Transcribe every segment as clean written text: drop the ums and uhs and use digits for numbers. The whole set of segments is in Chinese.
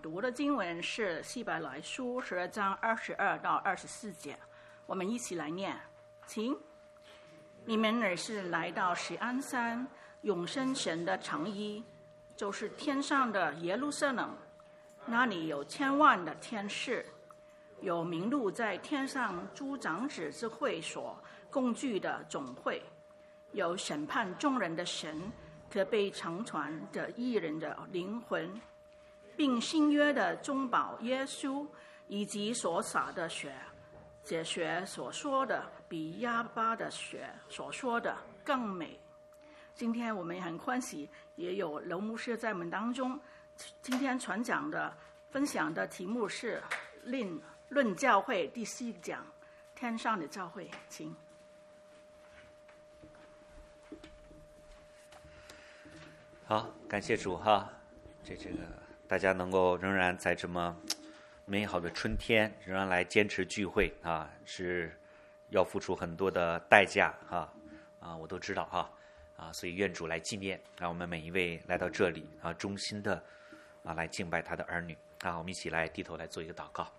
读的经文是希伯来书12章22到24节，我们一起来念，请。你们乃是来到锡安山永生神的城邑，就是天上的耶路撒冷，那里有千万的天使，有名录在天上诸长子之会所共聚的总会，有审判众人的神，可被长传的义人的灵魂，并新约的中保耶稣，以及所洒的血。这血所说的比亚巴的血所说的更美。今天我们也很欢喜，也有刘牧师在我们当中。今天传讲的分享的题目是论教会第4讲，天上的教会，请。 好，感谢主哈，这个大家能够仍然在这么美好的春天仍然来坚持聚会啊，是要付出很多的代价我都知道所以愿主来纪念我们每一位来到这里衷心的来敬拜他的儿女我们一起来低头来做一个祷告。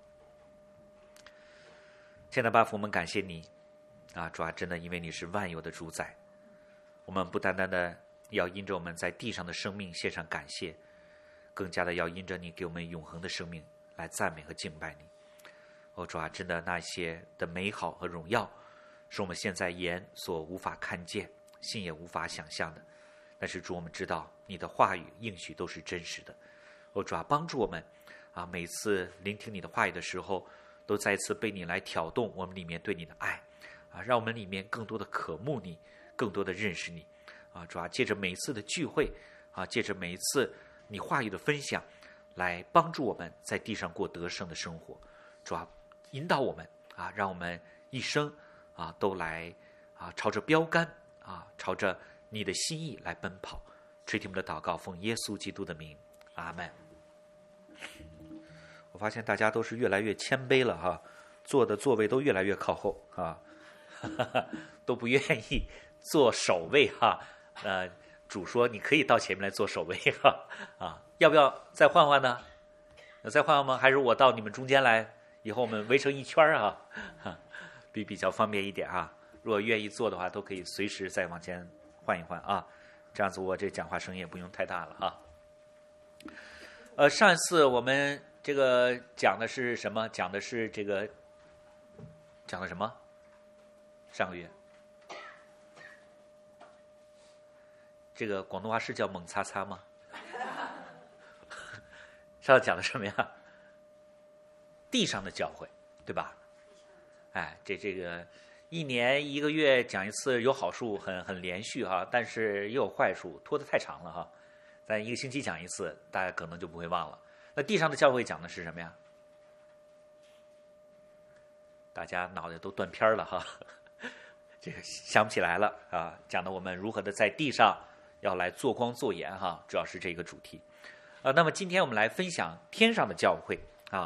亲爱的巴父，我们感谢你主真的因为你是万有的主宰，我们不单单的要因着我们在地上的生命献上感谢，更加的要因着你给我们永恒的生命来赞美和敬拜你。主真的那些的美好和荣耀是我们现在眼所无法看见，心也无法想象的，但是主，我们知道你的话语应许都是真实的。主帮助我们每次聆听你的话语的时候，都再一次被你来挑动我们里面对你的爱让我们里面更多的渴慕你，更多的认识你主借着每一次的聚会借着每一次你话语的分享，来帮助我们在地上过得胜的生活。主引导我们让我们一生都来朝着标杆朝着你的心意来奔跑。垂听我们的祷告，奉耶稣基督的名，阿们。我发现大家都是越来越谦卑了坐的座位都越来越靠后都不愿意坐首位主说你可以到前面来坐首位要不要再换换呢？再换换吗？还是我到你们中间来，以后我们围成一圈比较方便一点如果愿意坐的话，都可以随时再往前换一换这样子我这讲话声音也不用太大了上一次我们这个讲的是什么？讲的是讲的什么？上个月这个广东话是叫猛擦擦吗？上次讲的什么呀？地上的教会，对吧？这个1年1个月讲一次有好处，很连续但是也有坏处，拖得太长了咱1个星期讲一次，大家可能就不会忘了。那地上的教会讲的是什么呀？大家脑袋都断片了这个想不起来了讲的我们如何的在地上要来做光做盐主要是这个主题那么今天我们来分享天上的教会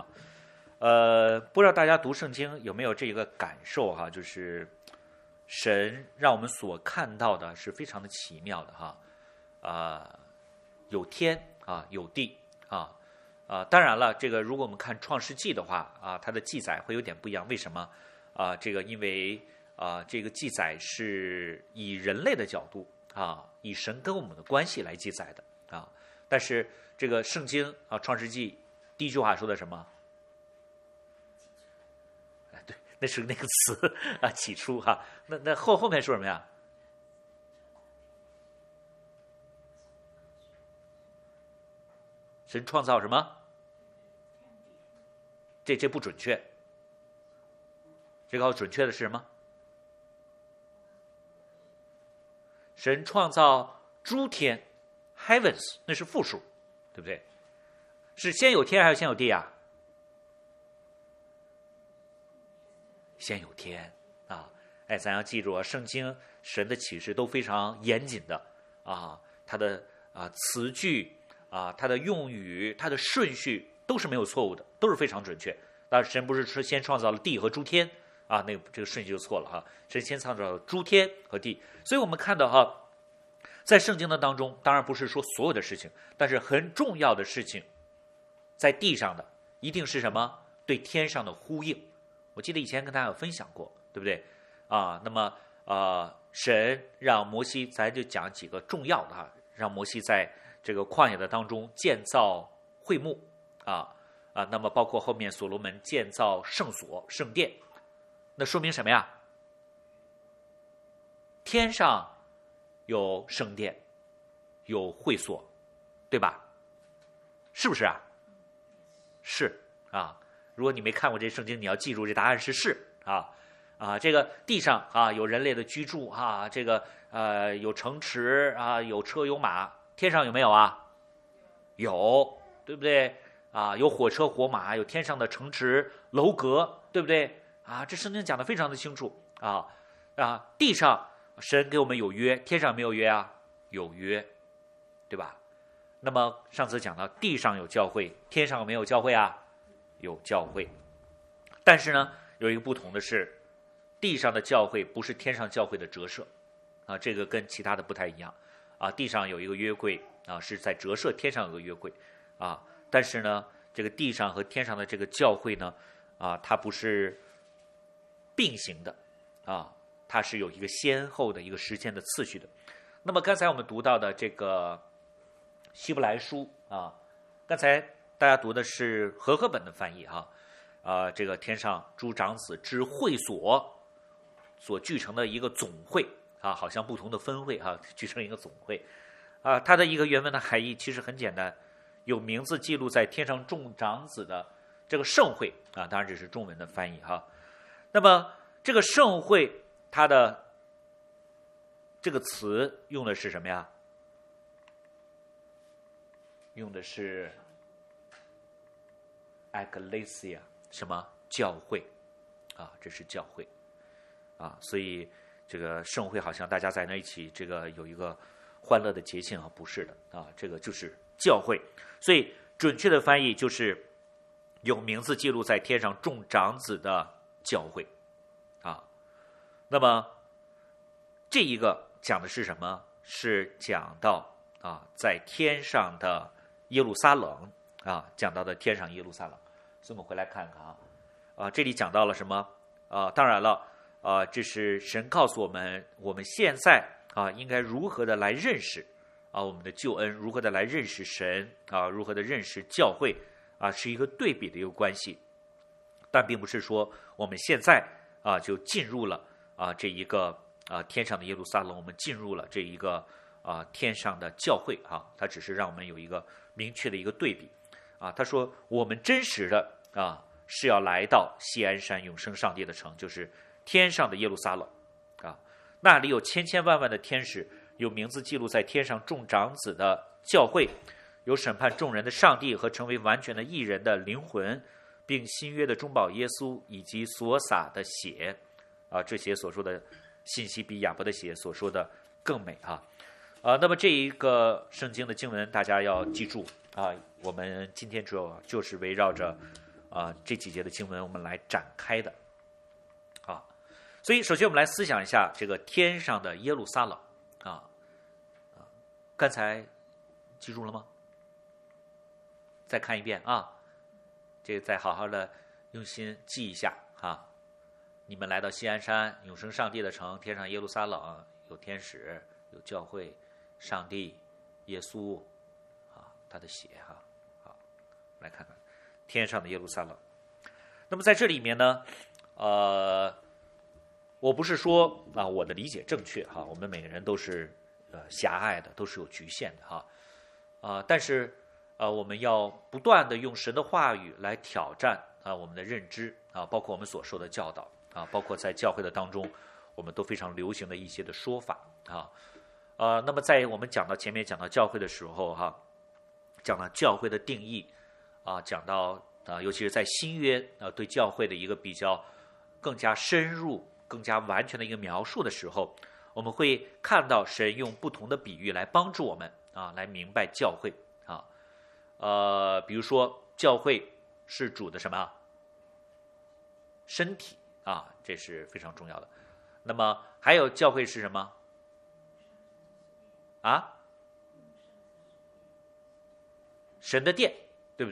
不知道大家读圣经有没有这个感受就是神让我们所看到的是非常的奇妙的有天有地当然了，这个如果我们看创世纪的话它的记载会有点不一样。为什么这个因为这个记载是以人类的角度以神跟我们的关系来记载的但是这个圣经创世纪第一句话说的什么？对，那是那个词起初那后面说什么呀？神创造什么？这不准确。这个准确的是什么？神创造诸天 heavens， 那是复数，对不对？是先有天还是先有地先有天咱要记住圣经神的启示都非常严谨的它的词句它的用语，它的顺序都是没有错误的，都是非常准确。但神不是先创造了地和诸天这个顺序就错了神先创造了诸天和地。所以我们看到在圣经的当中，当然不是说所有的事情，但是很重要的事情， 在地上的一定是什么？对天上的呼应。我记得以前跟大家有分享过，对不对？那么神让摩西，咱就讲几个重要的让摩西在这个旷野的当中建造会幕那么包括后面所罗门建造圣所、圣殿，那说明什么呀？天上有圣殿，有会所，对吧？是不是啊？是啊。如果你没看过这圣经，你要记住这答案是这个地上有人类的居住这个有城池有车有马，天上有没有啊？有，对不对？有火车火马，有天上的城池楼阁，对不对？这圣经讲得非常的清楚地上神给我们有约，天上没有约啊？有约，对吧？那么上次讲到地上有教会，天上有没有教会啊？有教会。但是呢，有一个不同的是，地上的教会不是天上教会的折射这个跟其他的不太一样地上有一个约柜是在折射，天上有个约柜但是呢，这个地上和天上的这个教会呢它不是并行的它是有一个先后的一个时间的次序的。那么刚才我们读到的这个希伯来书刚才大家读的是和合本的翻译这个天上诸长子之会所聚成的一个总会好像不同的分会聚成一个总会它的一个原文的含义其实很简单，有名字记录在天上众长子的这个盛会当然这是中文的翻译那么这个盛会它的这个词用的是什么呀？用的是 ecclesia， 什么？教会这是教会所以这个盛会好像大家在那一起这个有一个欢乐的节庆不是的这个就是教会。所以准确的翻译就是有名字记录在天上众长子的教会那么这一个讲的是什么？是讲到在天上的耶路撒冷讲到的天上耶路撒冷。所以我们回来看看这里讲到了什么当然了这是神告诉我们，我们现在应该如何的来认识我们的救恩，如何的来认识神如何的认识教会是一个对比的一个关系。但并不是说我们现在就进入了这一个天上的耶路撒冷，我们进入了这一个天上的教会它只是让我们有一个明确的一个对比他说我们真实的是要来到锡安山永生上帝的城，就是天上的耶路撒冷那里有千千万万的天使，有名字记录在天上众长子的教会，有审判众人的上帝和成为完全的义人的灵魂，并新约的中保耶稣以及所洒的血这些所说的信息比亚伯的血所说的更美那么这一个圣经的经文大家要记住我们今天主要就是围绕着这几节的经文我们来展开的所以首先我们来思想一下这个天上的耶路撒冷刚才记住了吗？再看一遍这个再好好的用心记一下你们来到锡安山永生上帝的城，天上耶路撒冷，有天使，有教会，上帝，耶稣他的血好，来看看天上的耶路撒冷。那么在这里面呢我不是说我的理解正确我们每个人都是狭隘的，都是有局限的但是我们要不断的用神的话语来挑战我们的认知包括我们所受的教导包括在教会的当中我们都非常流行的一些的说法那么在我们前面讲到教会的时候讲到教会的定义讲到尤其是在新约对教会的一个比较更加深入更加完全的一个描述的时候，我们会看到神用不同的比喻来帮助我们来明白教会比如说教会是主的什么身体这是非常重要的。那么还有教会是什么神的殿，对不对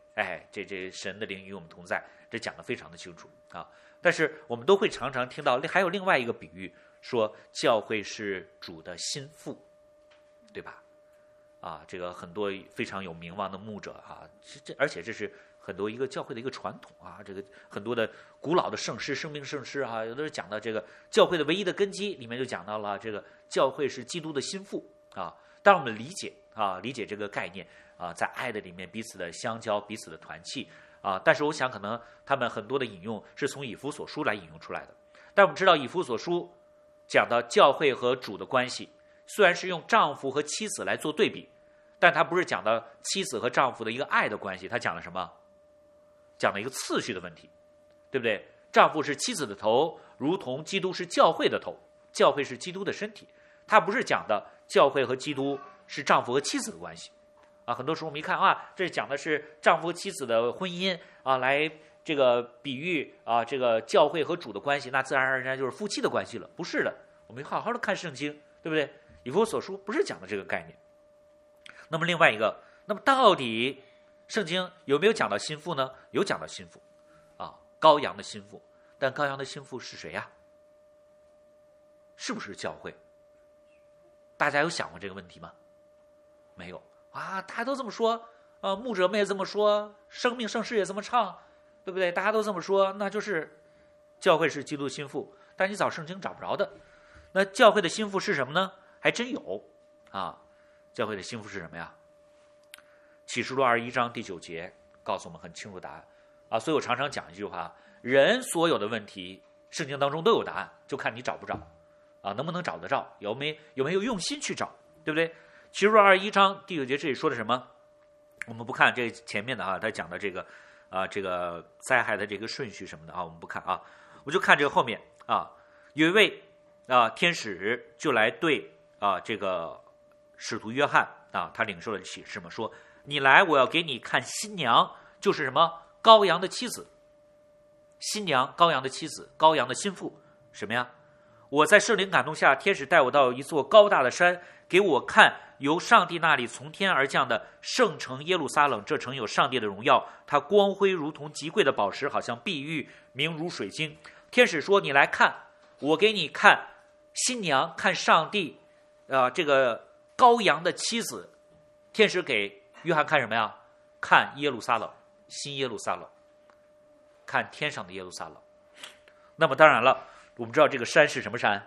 哎，这神的灵与我们同在，这讲得非常的清楚啊。但是我们都会常常听到还有另外一个比喻，说教会是主的心腹，对吧？啊，这个很多非常有名望的牧者啊，而且这是很多一个教会的一个传统啊，这个很多的古老的圣诗、生命圣诗啊，有的是讲到这个教会的唯一的根基，里面就讲到了这个教会是基督的心腹啊。当然我们理解这个概念啊，在爱的里面彼此的相交、彼此的团契啊。但是我想可能他们很多的引用是从以弗所书来引用出来的。但我们知道以弗所书讲到教会和主的关系，虽然是用丈夫和妻子来做对比，但他不是讲到妻子和丈夫的一个爱的关系，他讲了什么？讲了一个次序的问题，对不对？丈夫是妻子的头，如同基督是教会的头，教会是基督的身体。他不是讲的教会和基督是丈夫和妻子的关系啊。很多时候我们一看啊，这讲的是丈夫和妻子的婚姻啊，来这个比喻啊，这个教会和主的关系，那自然而然就是夫妻的关系了。不是的，我们好好的看圣经，对不对？以弗所书不是讲的这个概念。那么另外一个，那么到底圣经有没有讲到心腹呢？有讲到心腹啊，羔羊的心腹。但羔羊的心腹是谁呀？是不是教会？大家有想过这个问题吗？没有啊，大家都这么说，牧者们也这么说，生命圣诗也这么唱，对不对？大家都这么说，那就是教会是基督的心腹。但你找圣经找不着的。那教会的心腹是什么呢？还真有啊。教会的心腹是什么呀？启示录21章第9节告诉我们很清楚答案啊。所以我常常讲一句话：人所有的问题，圣经当中都有答案，就看你找不找啊，能不能找得着，有没有用心去找，对不对？启示录21章第9节这里说的什么？我们不看这前面的啊，他讲的这个这个灾害的这个顺序什么的啊，我们不看啊，我就看这个后面啊，有一位天使就来对这个使徒约翰啊，他领受了启示嘛，说你来，我要给你看新娘，就是什么羔羊的妻子，新娘羔羊的妻子，羔羊的心腹，什么呀？我在圣灵感动下，天使带我到一座高大的山，给我看由上帝那里从天而降的圣城耶路撒冷，这城有上帝的荣耀，它光辉如同极贵的宝石，好像碧玉，明如水晶。天使说：“你来看，我给你看新娘，看上帝，这个羔羊的妻子。”天使给约翰看什么呀？看耶路撒冷，新耶路撒冷，看天上的耶路撒冷。那么当然了，我们知道这个山是什么山？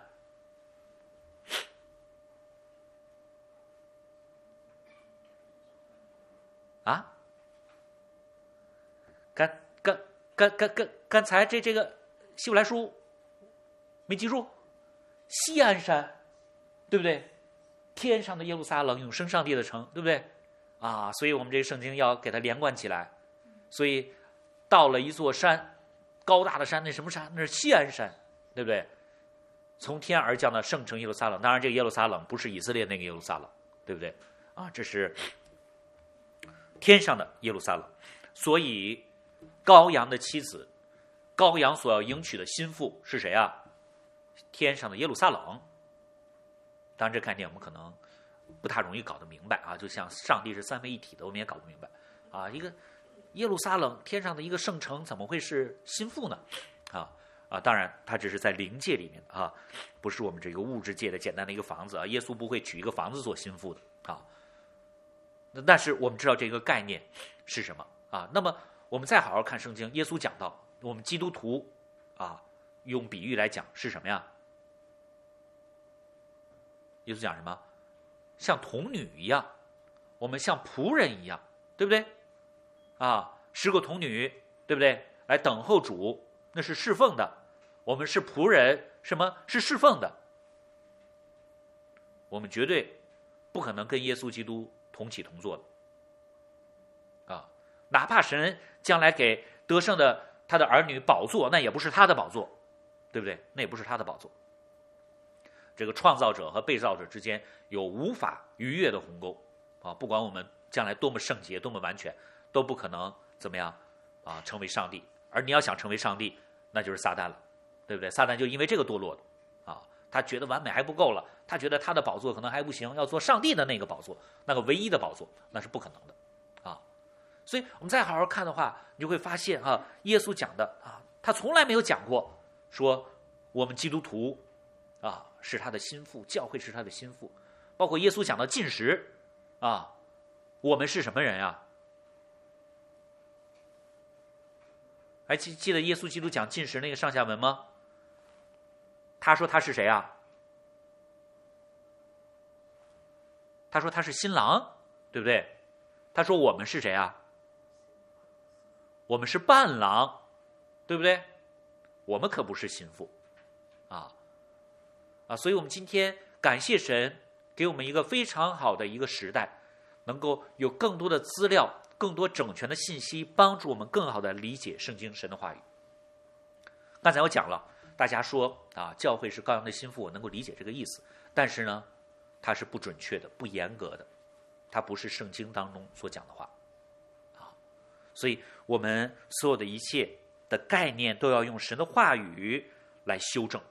啊？刚才这个希伯来书没记住，锡安山，对不对？天上的耶路撒冷，永生上帝的城，对不对？啊，所以我们这个圣经要给它连贯起来。所以到了一座山，高大的山，那什么山？那是锡安山，对不对？从天而降的圣城耶路撒冷，当然这个耶路撒冷不是以色列那个耶路撒冷，对不对？啊，这是天上的耶路撒冷。所以羔羊的妻子，羔羊所要迎娶的心腹是谁啊？天上的耶路撒冷。当然这概念我们可能不太容易搞得明白啊，就像上帝是三位一体的，我们也搞不明白啊。一个耶路撒冷天上的一个圣城，怎么会是心腹呢？当然它只是在灵界里面的啊，不是我们这个物质界的简单的一个房子啊。耶稣不会娶一个房子做心腹的啊。但是我们知道这个概念是什么啊？那么我们再好好看圣经，耶稣讲到我们基督徒用比喻来讲是什么呀？耶稣讲什么？像童女一样，我们像仆人一样，对不对？10个童女，对不对？来等候主，那是侍奉的。我们是仆人，什么是侍奉的？我们绝对不可能跟耶稣基督同起同坐的哪怕神将来给得胜的他的儿女宝座，那也不是他的宝座，对不对？那也不是他的宝座。这个创造者和被造者之间有无法逾越的鸿沟不管我们将来多么圣洁多么完全，都不可能怎么样成为上帝。而你要想成为上帝，那就是撒旦了，对不对？撒旦就因为这个堕落的他觉得完美还不够了，他觉得他的宝座可能还不行，要做上帝的那个宝座，那个唯一的宝座，那是不可能的所以我们再好好看的话，你就会发现啊，耶稣讲的啊，他从来没有讲过说我们基督徒啊是他的心腹，教会是他的心腹。包括耶稣讲的禁食啊，我们是什么人啊？还记得耶稣基督讲禁食那个上下文吗？他说他是谁啊？他说他是新郎，对不对？他说我们是谁啊？我们是伴郎，对不对？我们可不是心腹所以我们今天感谢神给我们一个非常好的一个时代，能够有更多的资料，更多整全的信息，帮助我们更好的理解圣经神的话语。刚才我讲了，大家说教会是羔羊的心腹，我能够理解这个意思，但是呢，它是不准确的，不严格的，它不是圣经当中所讲的话所以我们所有的一切的概念都要用神的话语来修正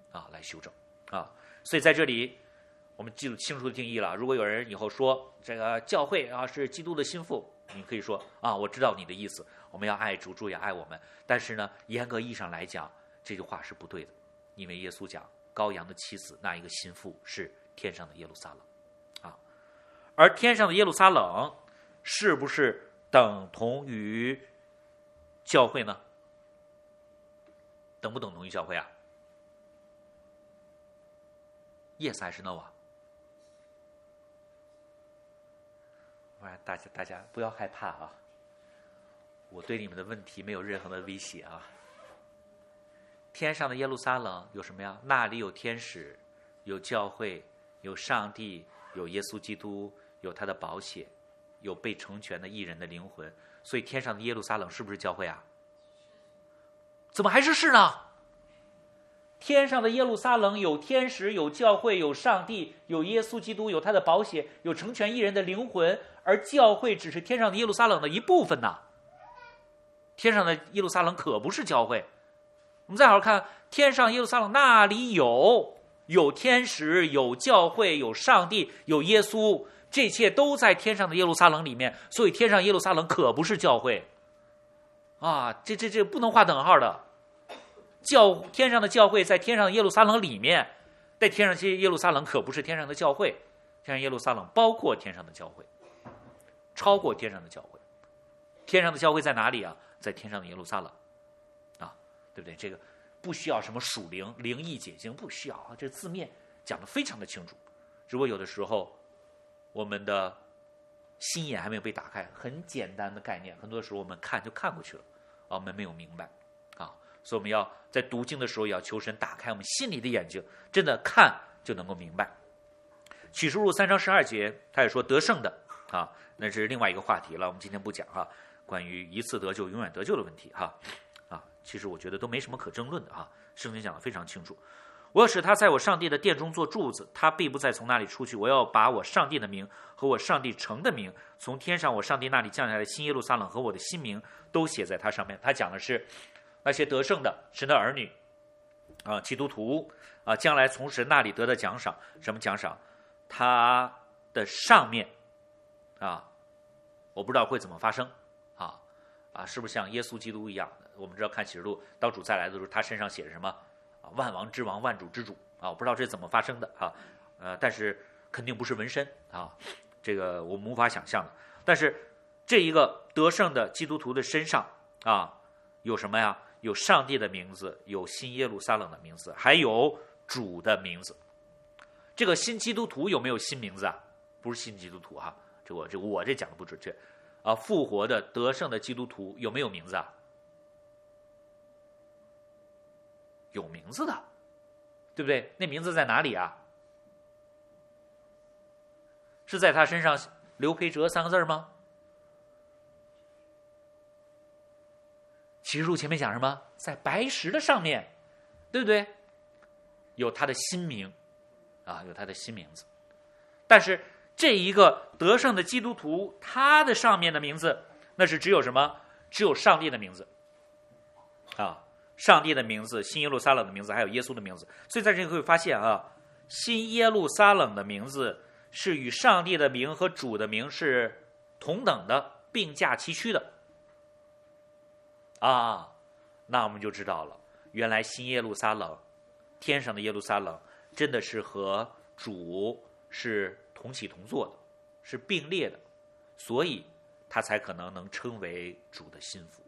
所以在这里我们记住清楚的定义了。如果有人以后说这个教会是基督的心腹，你可以说我知道你的意思，我们要爱主，主也爱我们。但是呢，严格意义上来讲，这句话是不对的，因为耶稣讲羔羊的妻子那一个心腹是天上的耶路撒冷而天上的耶路撒冷是不是等同于教会呢？等不等同于教会啊？ Yes 还是 No 啊？大家不要害怕我对你们的问题没有任何的威胁天上的耶路撒冷有什么呀？那里有天使，有教会，有上帝，有耶稣基督，有他的宝血，有被成全的义人的灵魂。所以天上的耶路撒冷是不是教会啊？怎么还是呢？天上的耶路撒冷有天使，有教会，有上帝，有耶稣基督，有他的宝血，有成全义人的灵魂，而教会只是天上的耶路撒冷的一部分呐。天上的耶路撒冷可不是教会。我们再好好看，天上耶路撒冷那里有天使，有教会，有上帝，有耶稣，这一切都在天上的耶路撒冷里面。所以天上耶路撒冷可不是教会这不能划等号的。天上的教会在天上的耶路撒冷里面，在天上耶路撒冷可不是天上的教会。天上耶路撒冷包括天上的教会，超过天上的教会。天上的教会在哪里啊？在天上的耶路撒冷对不对？这个不需要什么属灵灵异解经，不需要这字面讲得非常的清楚。只不过有的时候我们的心眼还没有被打开，很简单的概念，很多时候我们看就看过去了我们没有明白所以我们要在读经的时候也要求神打开我们心里的眼睛，真的看就能够明白。启示录3章12节他也说得胜的那是另外一个话题了，我们今天不讲关于一次得救永远得救的问题其实我觉得都没什么可争论的圣经讲得非常清楚。我要使他在我上帝的殿中做柱子，他必不再从那里出去。我要把我上帝的名和我上帝城的名，从天上我上帝那里降下来的新耶路撒冷和我的新名都写在他上面。他讲的是那些得胜的神的儿女基督徒将来从神那里得的奖赏。什么奖赏？他的上面我不知道会怎么发生是不是像耶稣基督一样的？我们知道看启示录，当主再来的时候，他身上写着什么万王之王，万主之主我不知道这是怎么发生的但是肯定不是纹身这个我们无法想象的。但是这一个得胜的基督徒的身上有什么呀？有上帝的名字，有新耶路撒冷的名字，还有主的名字。这个新基督徒有没有新名字啊？不是新基督徒我这讲的不准确复活的得胜的基督徒有没有名字啊？有名字的，对不对？那名字在哪里啊？是在他身上刘培哲3个字吗？启示录前面讲什么？在白石的上面，对不对？有他的新名有他的新名字。但是这一个得胜的基督徒，他的上面的名字，那是只有什么？只有上帝的名字上帝的名字，新耶路撒冷的名字，还有耶稣的名字。所以在这里会发现新耶路撒冷的名字是与上帝的名和主的名是同等的， 并驾齐驱的那我们就知道了，原来新耶路撒冷，天上的耶路撒冷，真的是和主是同起同坐的，是并列的，所以他才可能称为主的心腹，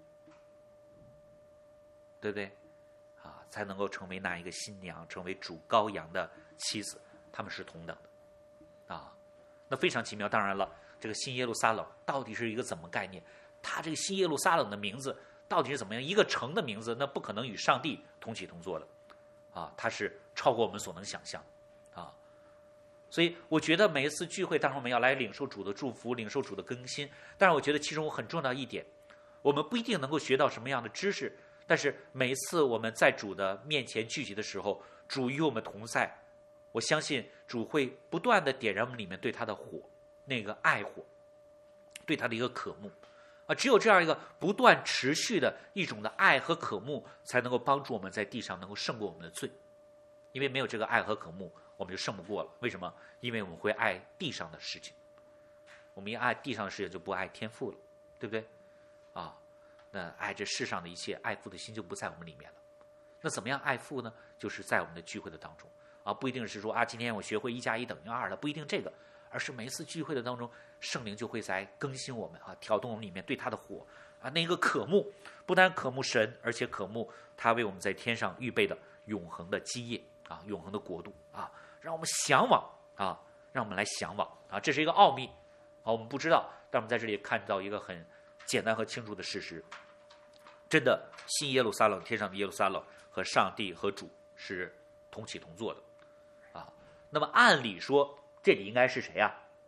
对不对？才能够成为那一个新娘，成为主羔羊的妻子，他们是同等的那非常奇妙。当然了，这个新耶路撒冷到底是一个怎么概念？它这个新耶路撒冷的名字到底是怎么样？一个城的名字，那不可能与上帝同起同坐的它是超过我们所能想象所以我觉得每一次聚会，当然我们要来领受主的祝福，领受主的更新。但是我觉得其中很重要的一点，我们不一定能够学到什么样的知识，但是每一次我们在主的面前聚集的时候，主与我们同在，我相信主会不断的点燃我们里面对他的火，那个爱火，对他的一个渴慕只有这样一个不断持续的一种的爱和渴慕，才能够帮助我们在地上能够胜过我们的罪。因为没有这个爱和渴慕，我们就胜不过了。为什么？因为我们会爱地上的事情，我们一爱地上的事情就不爱天父了，对不对那爱这世上的一切，爱父的心就不在我们里面了。那怎么样爱父呢？就是在我们的聚会的当中不一定是说今天我学会1+1等于2了，不一定这个，而是每一次聚会的当中，圣灵就会在更新我们挑动我们里面对他的火那个渴慕，不单渴慕神，而且渴慕他为我们在天上预备的永恒的基业永恒的国度让我们向往让我们来向往这是一个奥秘我们不知道，但我们在这里看到一个很简单和清楚的事实，真的新耶路撒冷，天上的耶路撒冷和上帝和主是同起同坐的那么按理说这里应该是谁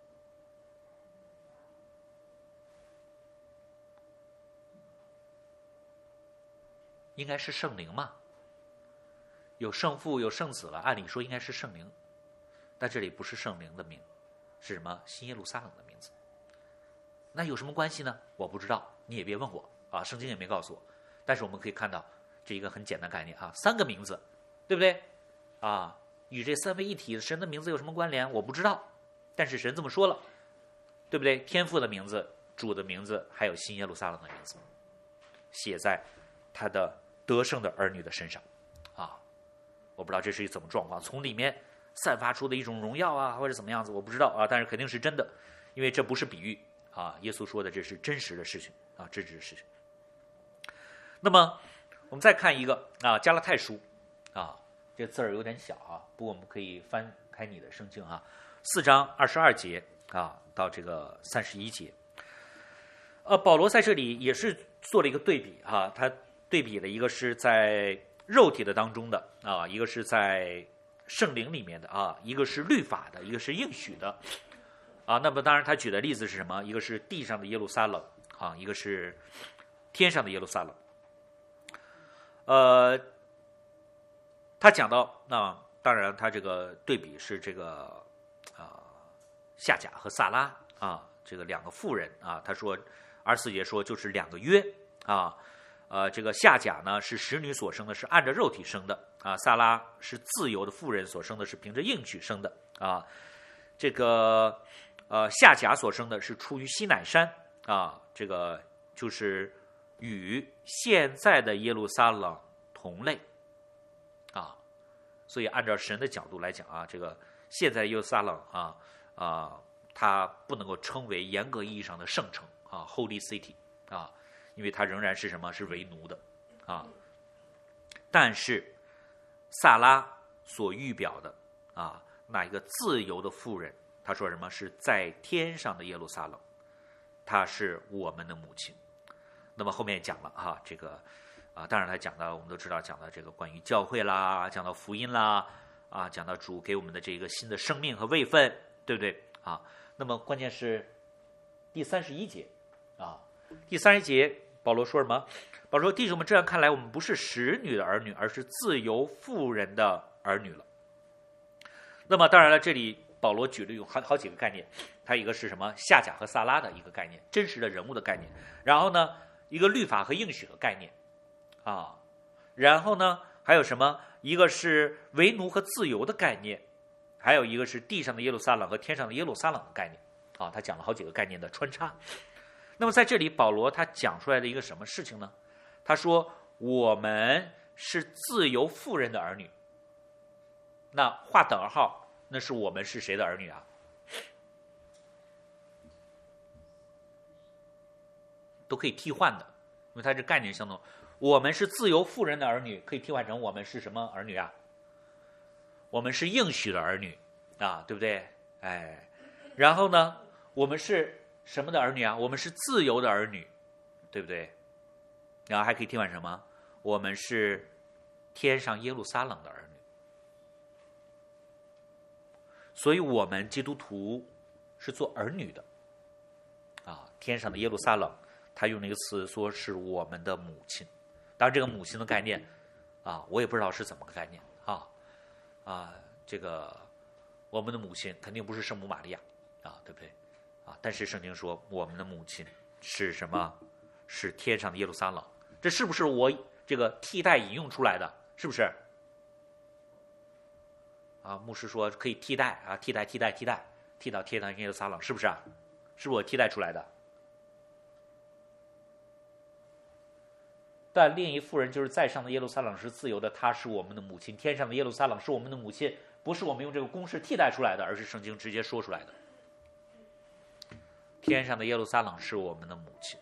应该是圣灵嘛，有圣父有圣子了，按理说应该是圣灵，但这里不是圣灵的名，是什么？新耶路撒冷的名字。那有什么关系呢？我不知道，你也别问我圣经也没告诉我。但是我们可以看到这一个很简单概念3个名字，对不对与这三位一体神的名字有什么关联？我不知道，但是神这么说了，对不对？天父的名字、主的名字，还有新耶路撒冷的名字，写在他的得胜的儿女的身上我不知道这是一怎么状况，从里面散发出的一种荣耀或者怎么样子，我不知道但是肯定是真的，因为这不是比喻耶稣说的这是真实的事情真实的事情。那么我们再看一个加拉太书这字儿有点小不过我们可以翻开你的圣经4章22节到这个31节保罗在这里也是做了一个对比他对比的一个是在肉体的当中的一个是在圣灵里面的一个是律法的，一个是应许的那么当然他举的例子是什么？一个是地上的耶路撒冷一个是天上的耶路撒冷他讲到当然他这个对比是这个夏甲和撒拉这个2个妇人他说24节说就是2个约这个夏甲呢是使女所生的，是按着肉体生的撒拉是自由的妇人所生的，是凭着应许生的这个夏甲所生的是出于西乃山这个就是与现在的耶路撒冷同类所以按照神的角度来讲这个现在的耶路撒冷它不能够称为严格意义上的圣城Holy City因为它仍然是什么？是为奴的但是撒拉所预表的那一个自由的妇人，他说什么？是在天上的耶路撒冷，她是我们的母亲。那么后面讲了这个当然他讲到我们都知道，讲到这个关于教会啦，讲到福音啦讲到主给我们的这个新的生命和位分，对不对那么关键是第31节第31节保罗说什么？保罗说弟兄们，这样看来我们不是使女的儿女，而是自由妇人的儿女了。那么当然了，这里保罗举了有好几个概念，它一个是什么？夏甲和撒拉的一个概念，真实的人物的概念，然后呢一个律法和应许的概念然后呢还有什么？一个是为奴和自由的概念，还有一个是地上的耶路撒冷和天上的耶路撒冷的概念他讲了好几个概念的穿插。 那么在这里保罗他讲出来的一个什么事情呢？他说我们是自由妇人的儿女，那画等号，那是我们是谁的儿女啊？都可以替换的，因为它这概念相同。我们是自由妇人的儿女，可以替换成我们是什么儿女啊？我们是应许的儿女啊，对不对？哎，然后呢，我们是什么的儿女啊？我们是自由的儿女，对不对？然后还可以替换什么？我们是天上耶路撒冷的儿女。所以我们基督徒是做儿女的啊，天上的耶路撒冷，他用那个词说是我们的母亲。当然这个母亲的概念啊，我也不知道是怎么个概念这个我们的母亲肯定不是圣母玛利亚啊，对不对啊？但是圣经说我们的母亲是什么？是天上的耶路撒冷。这是不是我这个替代引用出来的？是不是？啊，牧师说可以替代啊，替到天上耶路撒冷，是不是啊？是不是我替代出来的？但另一妇人就是在上的耶路撒冷是自由的，她是我们的母亲。天上的耶路撒冷是我们的母亲，不是我们用这个公式替代出来的，而是圣经直接说出来的。天上的耶路撒冷是我们的母亲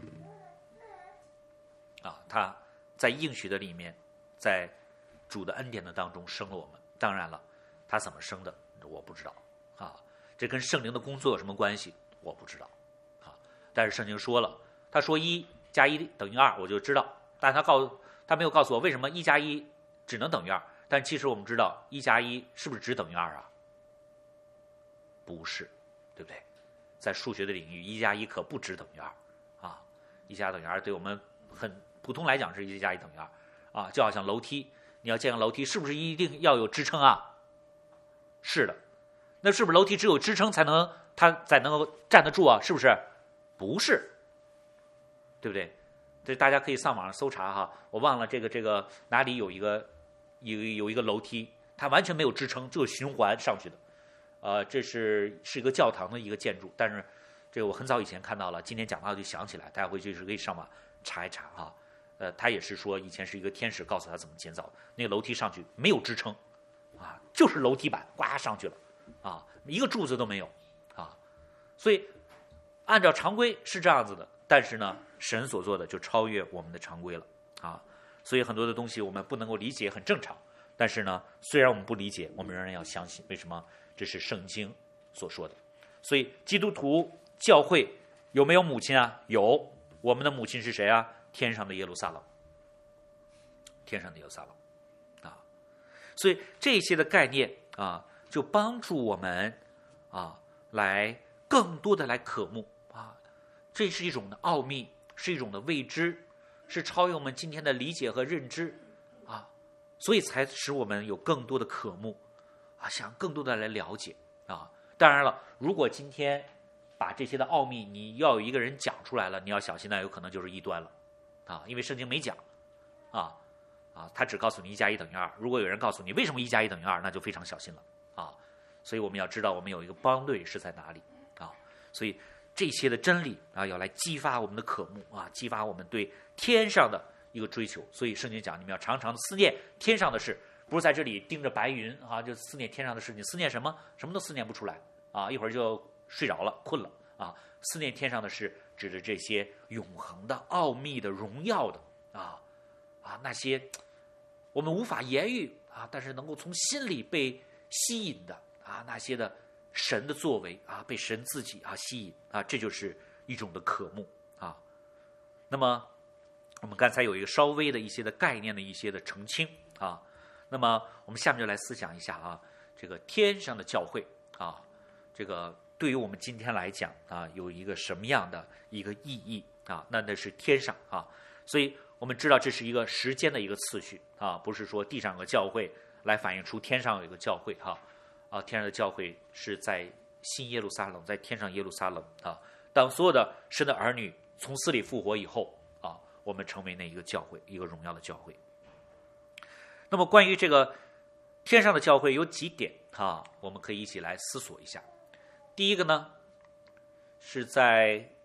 啊，她在应许的里面，在主的恩典的当中生了我们。当然了，她怎么生的我不知道啊，这跟圣灵的工作有什么关系我不知道啊。但是圣经说了，他说1加1等于2，我就知道。但他没有告诉我为什么1加1只能等于2。但其实我们知道1加1是不是只等于2啊？不是，对不对？在数学的领域，1加1可不只等于2啊。1加等于2对我们很普通来讲是1加1等于2啊。就好像楼梯，你要建个楼梯，是不是一定要有支撑啊？是的。那是不是楼梯只有支撑它才能够站得住啊？是不是？不是，对不对？这大家可以上网上搜查哈，我忘了这个哪里有一个楼梯，它完全没有支撑，就是循环上去的。这是一个教堂的一个建筑，但是这个我很早以前看到了，今天讲到就想起来，大家回去是可以上网查一查哈。他也是说以前是一个天使告诉他怎么建造，那个楼梯上去没有支撑啊，就是楼梯板呱上去了啊，一个柱子都没有啊，所以按照常规是这样子的。但是呢，神所做的就超越我们的常规了啊！所以很多的东西我们不能够理解，很正常。但是呢，虽然我们不理解，我们仍然要相信。为什么？这是圣经所说的。所以基督徒教会有没有母亲啊？有，我们的母亲是谁啊？天上的耶路撒冷，天上的耶路撒冷啊！所以这些的概念啊，就帮助我们啊，来更多的来渴慕。这是一种的奥秘，是一种的未知，是超越我们今天的理解和认知啊，所以才使我们有更多的渴慕啊，想更多的来了解啊。当然了，如果今天把这些的奥秘你要有一个人讲出来了，你要小心，那有可能就是异端了啊，因为圣经没讲他只告诉你1加1等于2。如果有人告诉你为什么1加1等于2，那就非常小心了啊。所以我们要知道我们有一个邦对是在哪里啊，所以这些的真理啊，要来激发我们的渴慕啊，激发我们对天上的一个追求。所以圣经讲，你们要常常思念天上的事，不是在这里盯着白云啊，就思念天上的事。你思念什么？什么都思念不出来啊，一会儿就睡着了，困了啊。思念天上的事，指着这些永恒的、奥秘的、荣耀的那些我们无法言喻啊，但是能够从心里被吸引的那些的神的作为被神自己吸引这就是一种的渴慕啊。那么我们刚才有一个稍微的一些的概念的一些的澄清啊。那么我们下面就来思想一下这个天上的教会这个对于我们今天来讲有一个什么样的一个意义那是天上所以我们知道这是一个时间的一个次序不是说地上有个教会来反映出天上有一个教会天上的教会是在新耶路撒冷，在天上耶路撒冷当所有的神的儿女从死里复活以后我们成为那一个教会，一个荣耀的教会。那么关于这个天上的教会有几点我们可以一起来思索一下。第一个呢，是在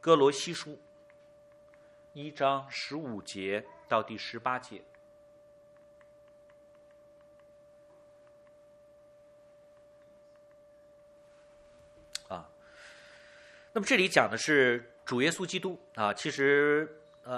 哥罗西书1章15节到第18节。那么这里讲的是主耶稣基督啊，其实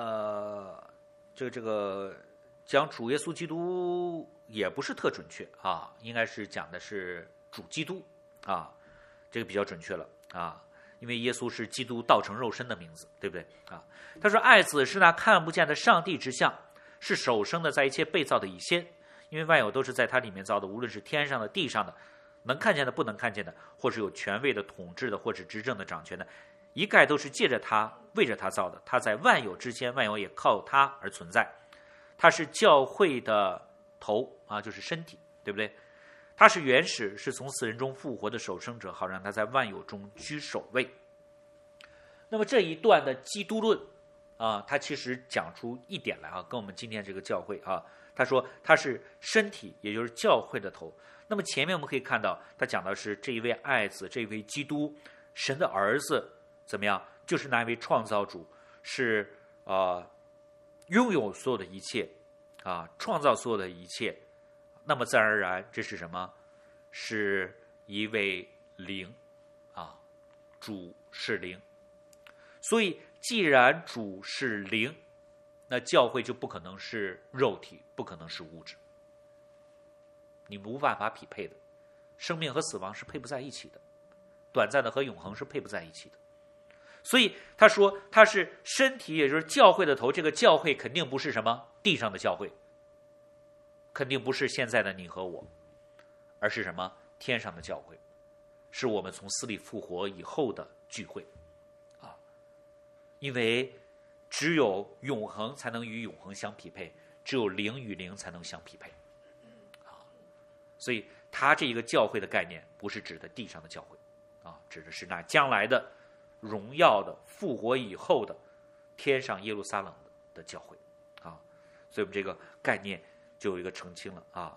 这个讲主耶稣基督也不是特准确啊，应该是讲的是主基督啊，这个比较准确了啊，因为耶稣是基督道成肉身的名字，对不对啊？他说爱子是那看不见的上帝之像，是首生的，在一切被造的以先，因为万有都是在他里面造的，无论是天上的地上的，能看见的不能看见的，或是有权位的统治的，或是执政的掌权的，一概都是借着他为着他造的。他在万有之间，万有也靠他而存在。他是教会的头啊，就是身体，对不对？他是原始，是从死人中复活的首生者，好让他在万有中居首位。那么这一段的基督论啊，他其实讲出一点来啊，跟我们今天这个教会啊，他说他是身体，也就是教会的头。那么前面我们可以看到，他讲的是这一位爱子，这一位基督，神的儿子怎么样？就是那一位创造主，是拥有所有的一切啊，创造所有的一切。那么自然而然，这是什么？是一位灵啊，主是灵。所以既然主是灵，那教会就不可能是肉体，不可能是物质，你无办法匹配的。生命和死亡是配不在一起的，短暂的和永恒是配不在一起的。所以他说他是身体，也就是教会的头。这个教会肯定不是什么地上的教会，肯定不是现在的你和我，而是什么？天上的教会，是我们从死里复活以后的聚会啊。因为只有永恒才能与永恒相匹配，只有灵与灵才能相匹配啊。所以他这一个教会的概念不是指的地上的教会啊，指的是那将来的荣耀的复活以后的天上耶路撒冷的教会啊。所以我们这个概念就有一个澄清了啊。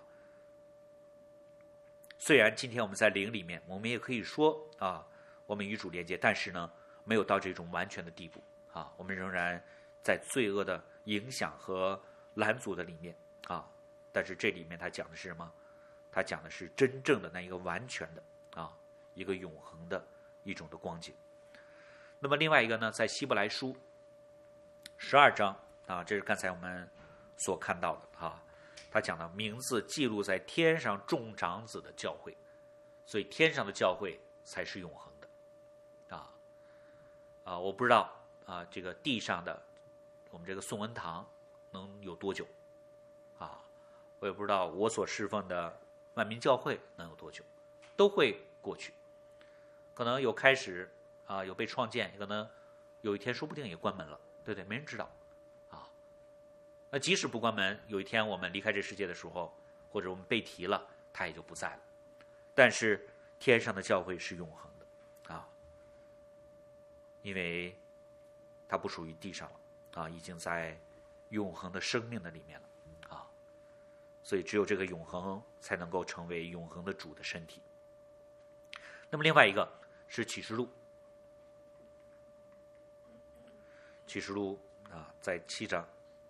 虽然今天我们在灵里面，我们也可以说啊，我们与主连接，但是呢，没有到这种完全的地步啊，我们仍然在罪恶的影响和拦阻的里面啊。但是这里面他讲的是什么？他讲的是真正的那一个完全的啊，一个永恒的一种的光景。那么另外一个呢，在希伯来书12章啊，这是刚才我们所看到的啊。他讲的名字记录在天上众长子的教会，所以天上的教会才是永恒的我不知道啊，这个地上的我们这个宋文堂能有多久啊？我也不知道我所侍奉的万民教会能有多久，都会过去。可能有开始啊，有被创建，可能有一天说不定也关门了，对不对？没人知道啊。那即使不关门，有一天我们离开这世界的时候，或者我们被提了，它也就不在了。但是天上的教会是永恒的啊，因为它不属于地上了啊，已经在永恒的生命的里面了啊。所以只有这个永恒才能够成为永恒的主的身体。那么另外一个是启示录，启示录啊，在7章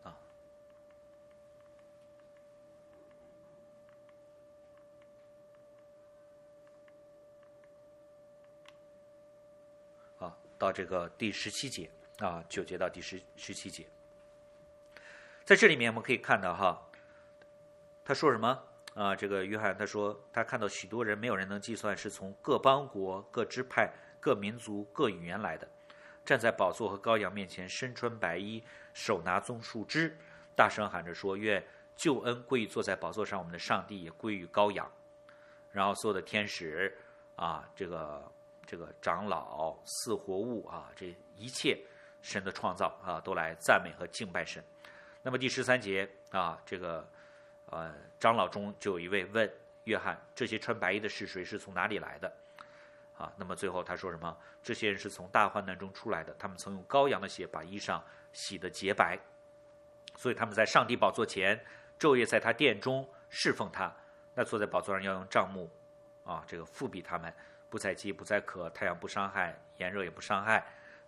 到这个第17节啊，9节到第17节，在这里面我们可以看到哈，他说什么啊？这个约翰他说他看到许多人，没有人能计算，是从各邦国、各支派、各民族、各语言来的，站在宝座和羔羊面前，身穿白衣，手拿棕树枝，大声喊着说：愿救恩归于坐在宝座上我们的上帝，也归于羔羊。然后所有的天使啊，这个长老、四活物啊，这一切神的创造啊，都来赞美和敬拜神。那么第13节啊，这个长老中就有一位问约翰：这些穿白衣的是谁？是从哪里来的？啊，那么最后他说什么？这些人是从大患难中出来的，他们曾用羔羊的血把衣裳洗得洁白，所以他们在上帝宝座前昼夜在他殿中侍奉他。那坐在宝座上要用帐幕啊，这个覆庇他们，不再饥不再渴，太阳不伤害，炎热也不伤害，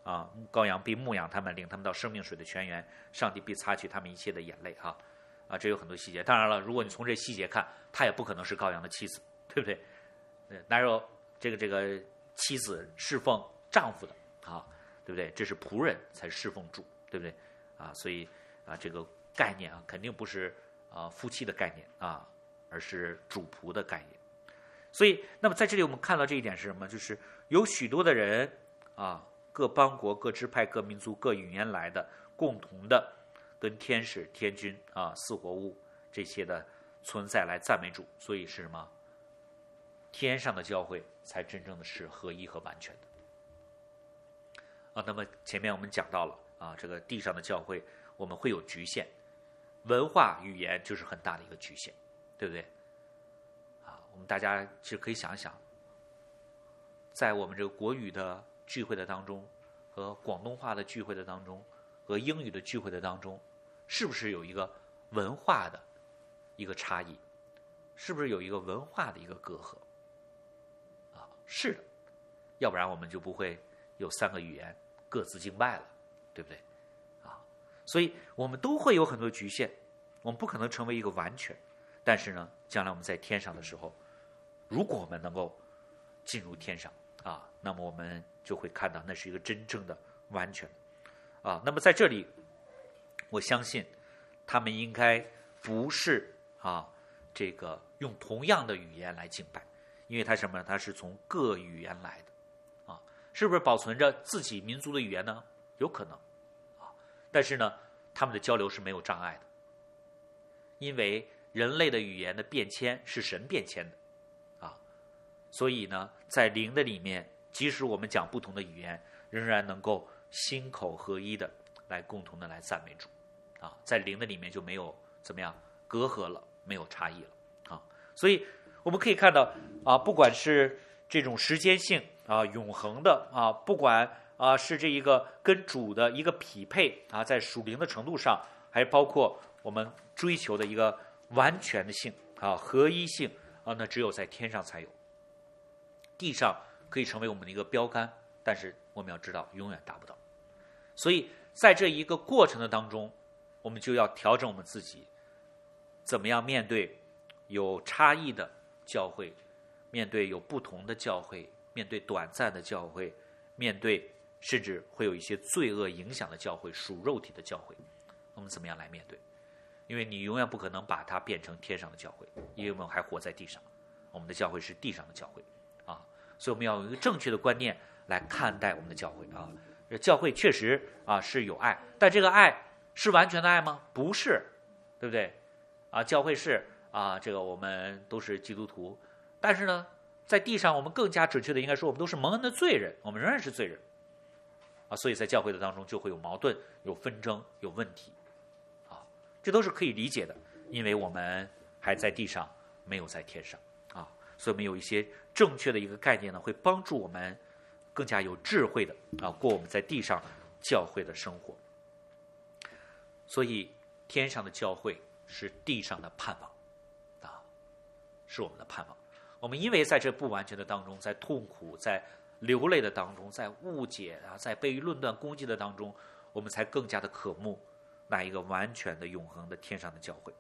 羔羊必牧养他们，领他们到生命水的泉源，上帝必擦去他们一切的眼泪这有很多细节。当然了，如果你从这细节看，他也不可能是羔羊的妻子，对不对？哪有这个妻子侍奉丈夫的对不对？这是仆人才侍奉主，对不对？所以这个概念肯定不是夫妻的概念而是主仆的概念。所以，那么在这里我们看到这一点是什么？就是有许多的人各邦国、各支派、各民族、各语言来的，共同的跟天使、天君四活物这些的存在来赞美主。所以是什么？天上的教会才真正的是合一和完全的那么前面我们讲到了这个地上的教会我们会有局限，文化语言就是很大的一个局限，对不对？我们大家其实可以想一想，在我们这个国语的聚会的当中，和广东话的聚会的当中，和英语的聚会的当中，是不是有一个文化的一个差异？是不是有一个文化的一个隔阂？是的，要不然我们就不会有3个语言各自敬拜了，对不对？所以我们都会有很多局限，我们不可能成为一个完全。但是呢，将来我们在天上的时候，如果我们能够进入天上那么我们就会看到那是一个真正的完全那么在这里，我相信他们应该不是这个用同样的语言来敬拜，因为它什么呢？它是从各语言来的是不是保存着自己民族的语言呢？有可能但是呢，他们的交流是没有障碍的，因为人类的语言的变迁是神变迁的所以呢，在灵的里面，即使我们讲不同的语言，仍然能够心口合一的来共同的来赞美主在灵的里面就没有怎么样隔阂了，没有差异了所以我们可以看到不管是这种时间性永恒的不管是这一个跟主的一个匹配在属灵的程度上，还包括我们追求的一个完全的性合一性那只有在天上才有。地上可以成为我们的一个标杆，但是我们要知道永远达不到。所以在这一个过程的当中，我们就要调整我们自己，怎么样面对有差异的教会，面对有不同的教会，面对短暂的教会，面对甚至会有一些罪恶影响的教会，属肉体的教会，我们怎么样来面对？因为你永远不可能把它变成天上的教会，因为我们还活在地上，我们的教会是地上的教会所以我们要有一个正确的观念来看待我们的教会教会确实是有爱，但这个爱是完全的爱吗？不是，对不对教会是这个我们都是基督徒，但是呢，在地上我们更加准确的应该说，我们都是蒙恩的罪人，我们仍然是罪人所以在教会的当中就会有矛盾、有纷争、有问题这都是可以理解的，因为我们还在地上，没有在天上所以我们有一些正确的一个概念呢，会帮助我们更加有智慧的过我们在地上教会的生活。所以天上的教会是地上的盼望是我们的盼望。我们因为在这不完全的当中，在痛苦、在流泪的当中，在误解在被论断攻击的当中，我们才更加的渴慕那一个完全的永恒的天上的教会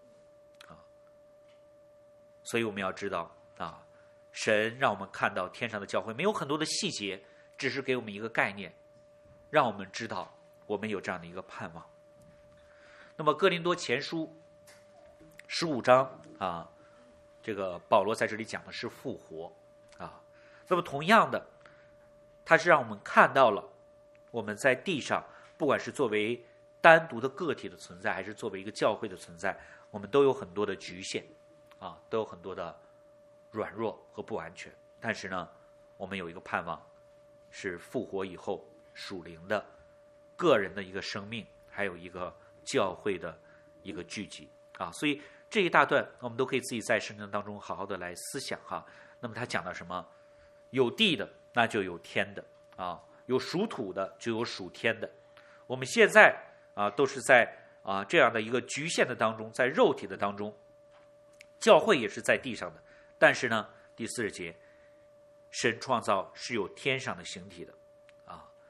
所以我们要知道神让我们看到天上的教会没有很多的细节，只是给我们一个概念，让我们知道我们有这样的一个盼望。那么哥林多前书15章这个保罗在这里讲的是复活那么同样的，他是让我们看到了我们在地上，不管是作为单独的个体的存在，还是作为一个教会的存在，我们都有很多的局限都有很多的软弱和不完全。但是呢，我们有一个盼望，是复活以后属灵的个人的一个生命，还有一个教会的一个聚集所以这一大段我们都可以自己在圣经当中好好的来思想那么他讲到什么？有地的那就有天的有属土的就有属天的。我们现在都是在这样的一个局限的当中，在肉体的当中，教会也是在地上的。但是呢，第40节，神创造是有天上的形体的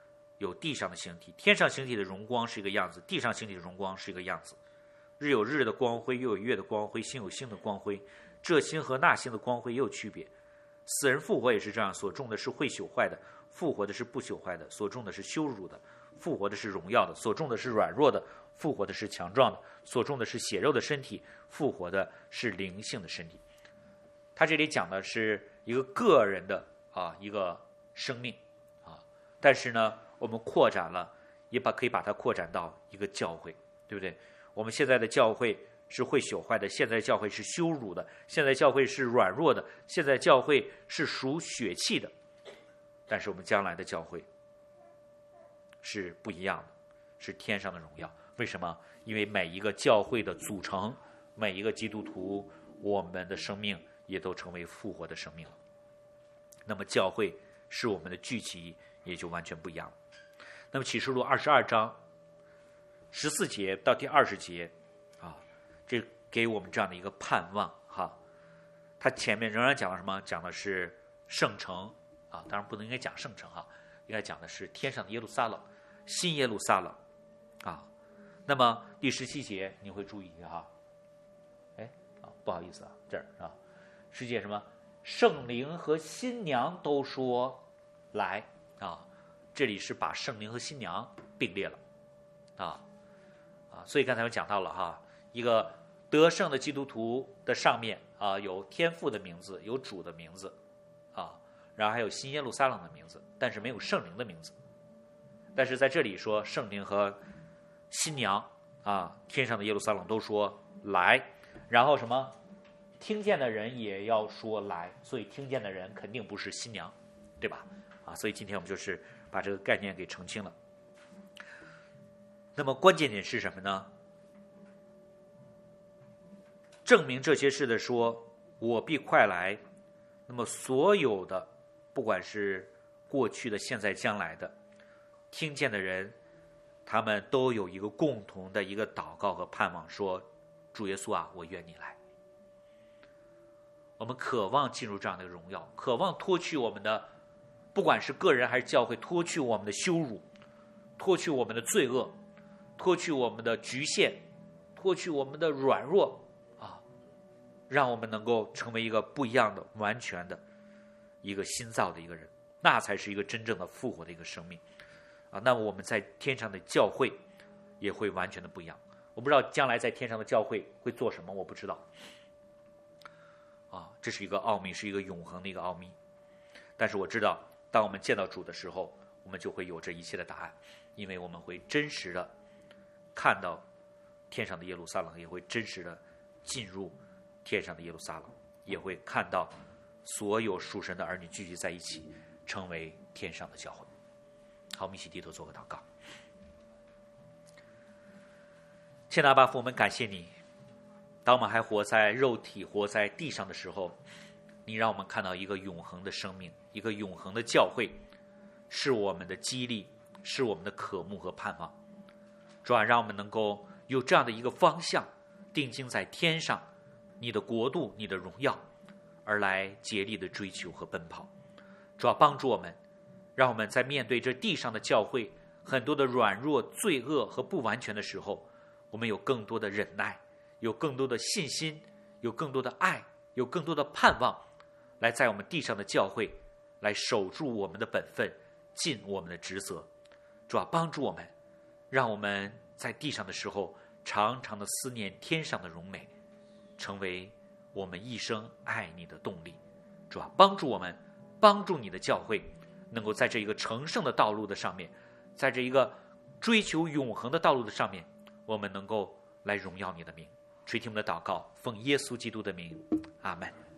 有地上的形体，天上形体的荣光是一个样子，地上形体的荣光是一个样子。日有日的光辉，又有月的光辉，星有星的光辉，这星和那星的光辉也有区别。死人复活也是这样，所种的是会朽坏的，复活的是不朽坏的；所种的是羞辱的，复活的是荣耀的；所种的是软弱的，复活的是强壮的；所种的是血肉的身体，复活的是灵性的身体。他这里讲的是一个个人的一个生命但是呢，我们扩展了，可以把它扩展到一个教会，对不对？我们现在的教会是会朽坏的，现在教会是羞辱的，现在教会是软弱的，现在教会是属血气的。但是我们将来的教会是不一样的，是天上的荣耀。为什么？因为每一个教会的组成，每一个基督徒，我们的生命也都成为复活的生命了。那么教会是我们的聚集，也就完全不一样了。那么启示录22章14节到第20节这给我们这样的一个盼望他前面仍然讲了什么？讲的是圣城当然不能应该讲圣城应该讲的是天上的耶路撒冷，新耶路撒冷那么第17节你会注意不好意思这儿世界什么？圣灵和新娘都说来这里是把圣灵和新娘并列了所以刚才我讲到了一个得胜的基督徒的上面有天父的名字，有主的名字然后还有新耶路撒冷的名字，但是没有圣灵的名字。但是在这里说圣灵和新娘天上的耶路撒冷都说来，然后什么？听见的人也要说来，所以听见的人肯定不是新娘，对吧？所以今天我们就是把这个概念给澄清了。那么关键点是什么呢？证明这些事的说，我必快来。那么所有的，不管是过去的、现在、将来的，听见的人，他们都有一个共同的一个祷告和盼望，说：主耶稣我愿你来。我们渴望进入这样的荣耀，渴望脱去我们的，不管是个人还是教会，脱去我们的羞辱，脱去我们的罪恶，脱去我们的局限，脱去我们的软弱让我们能够成为一个不一样的、完全的一个新造的一个人，那才是一个真正的复活的一个生命那么我们在天上的教会也会完全的不一样。我不知道将来在天上的教会会做什么，我不知道这是一个奥秘，是一个永恒的一个奥秘。但是我知道，当我们见到主的时候，我们就会有这一切的答案，因为我们会真实的看到天上的耶路撒冷，也会真实的进入天上的耶路撒冷，也会看到所有属神的儿女聚集在一起，成为天上的教会。好，我们一起低头做个祷告。亲爱的阿爸父，我们感谢你，当我们还活在肉体、活在地上的时候，你让我们看到一个永恒的生命，一个永恒的教会，是我们的激励，是我们的渴慕和盼望。主让我们能够有这样的一个方向，定睛在天上，你的国度、你的荣耀，而来竭力的追求和奔跑。主帮助我们，让我们在面对这地上的教会很多的软弱、罪恶和不完全的时候，我们有更多的忍耐，有更多的信心，有更多的爱，有更多的盼望，来在我们地上的教会来守住我们的本分，尽我们的职责。主帮助我们，让我们在地上的时候常常的思念天上的荣美，成为我们一生爱你的动力。主帮助我们，帮助你的教会能够在这一个成圣的道路的上面，在这一个追求永恒的道路的上面，我们能够来荣耀你的名。垂听我们的祷告，奉耶稣基督的名，阿们。